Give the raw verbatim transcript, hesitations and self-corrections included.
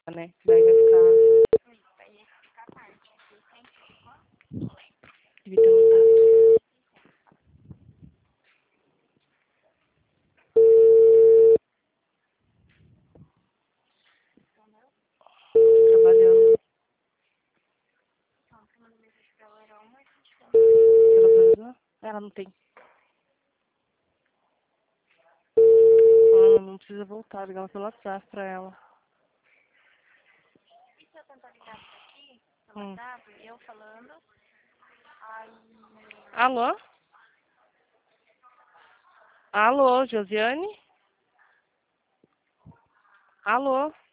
né? Daí vai ficar. Devia ter mudado. Trabalhando. Ela atualizou? Ela não tem. Ela não precisa voltar, ligar pelo WhatsApp pra ela. E se eu tentar ligar por aqui, pelo Hum. WhatsApp, eu falando, aí... Alô? Alô, Josiane? Alô?